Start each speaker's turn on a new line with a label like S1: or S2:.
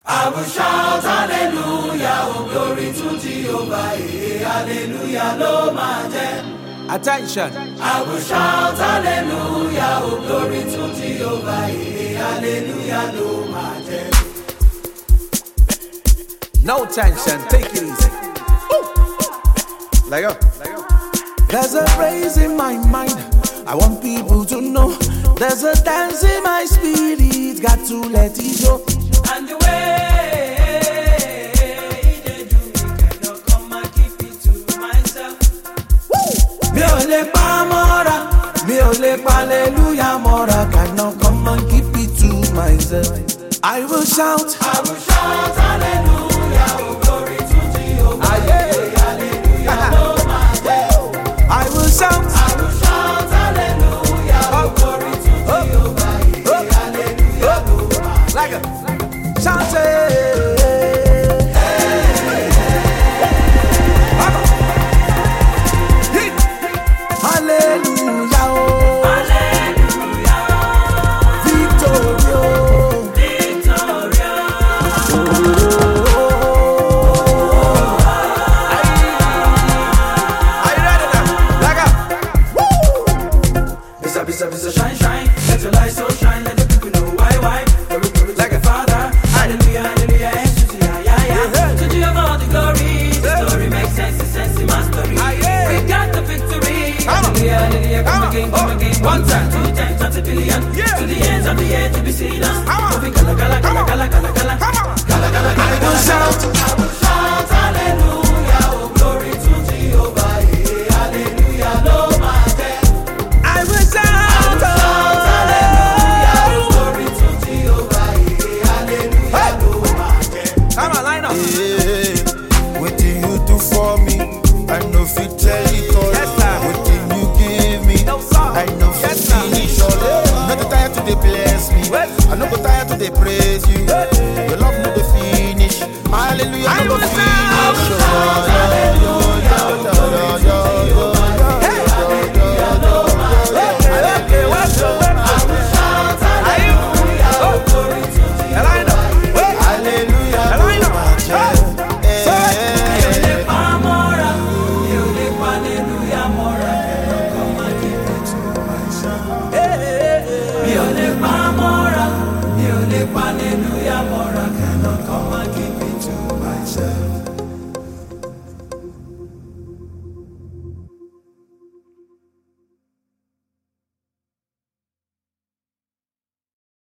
S1: I will shout hallelujah, oh glory to Jehovah, hallelujah, lo máa jẹ́.
S2: Attention.
S1: I will shout hallelujah, oh glory to Jehovah, hallelujah, lo máa jẹ́.
S2: No tension, take it easy. Let go. There's a praise in my mind, I want people to know. There's a dance in my spirit, got to let it show.
S1: And the way they do it, cannot come and keep it to myself.
S2: Mi ò lè pa mọ́ra, mi ò lè pa hallelujah mọ́ra, cannot come and keep it to myself. I will shout
S1: hallelujah, oh glory to Jehovah, hallelujah, lo máa jẹ́.
S2: I will shout
S1: hallelujah, oh glory to Jehovah, hallelujah, lo máa jẹ́.
S2: like a shout it. Hallelujah, oh. Victoria, are you ready now? Like a
S1: Bisa, shine, shine. Let your light so shine. Let the people know why. Glory, glory to the Father. Hallelujah, hallelujah. Yeah. To Jehovah all the glory. The story makes sense. The sense in my story. We got the victory. Hallelujah, hallelujah. Come again. 1 time, 2 times, 30 billion. To the ends of the earth to be seen us. Moving gala.
S2: I will shout.
S1: Hallelujah, oh glory to Jehovah. Hallelujah, lo máa jẹ́.
S2: I will shout.
S1: Hallelujah, oh glory to Jehovah. Hallelujah, lo máa jẹ́.
S2: Come on, line up.
S3: Wetin you do for me, I no fit tell it all.
S2: Yes, sir.
S3: Wetin you give me,
S2: No, sir.
S3: I no fit
S2: Yes, sir.
S3: finish all. No go tire to dey bless me, I no go tire to dey praise you. Your love no dey finish, my hallelujah
S2: I
S3: no go
S2: will
S3: finish.
S2: Okay, what's the way? Are you? Oh, line up. Wait.
S3: Hallelujah,
S2: Line up.
S1: Mi ò lè pa mọ́ra, mi ò lè pa hallelujah mọ́ra,